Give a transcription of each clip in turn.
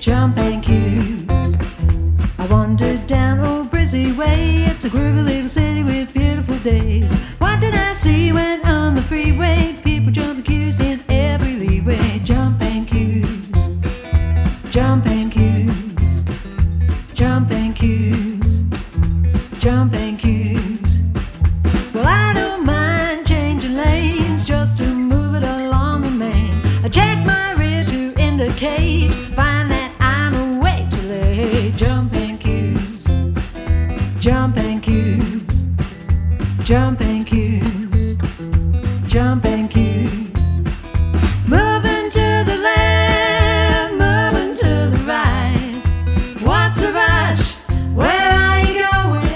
jumping cues. I wandered down Old Brizzy Way. It's a groovy little city with beautiful days. What did I see when on the freeway? People jumping cues in every leeway. Jumping cues, jumping cues, jumping cues, jumping cues. Well, I don't mind changing lanes just to move it along the main. I check my rear to indicate, find that I'm way too late. Jumping cues, jumping cues, jumping cues, jumping cues. Moving to the left, moving to the right. What's the rush? Where are you going?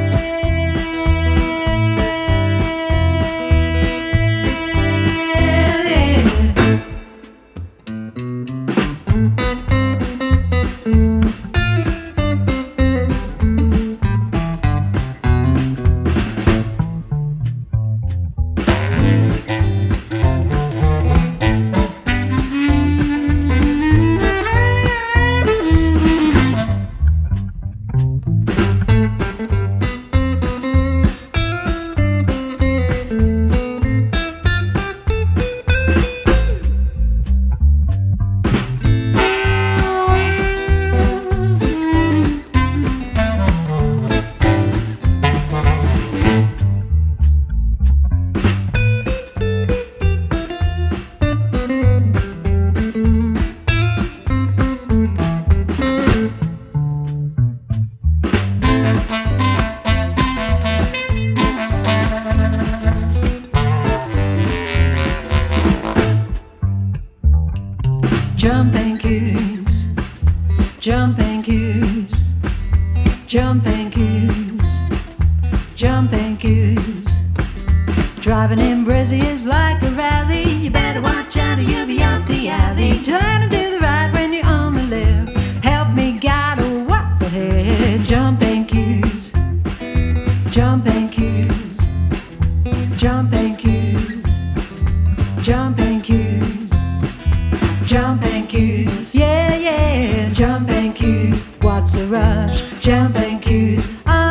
Jumping cues, jumping cues, jumping cues, jumping cues. Driving in Brizzy is like a rally. You better watch out or you'll be up the alley. Turning to the right when you're on the left. Help me guide a walk ahead. Jumping cues, jumping cues, jumping cues, jumping cues, jumping cues. Yeah, yeah, jumping cues. What's the rush? Jumping cues.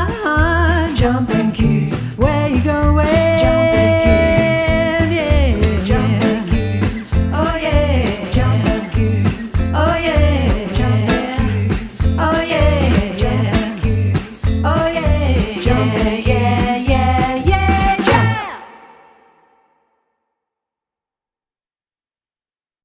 Jumping cues. Where you going? Jumping cues. Yeah, jumping cues. Oh yeah, jumping cues. Oh yeah, jumping cues. Oh yeah, jumping cues. Oh yeah, jumping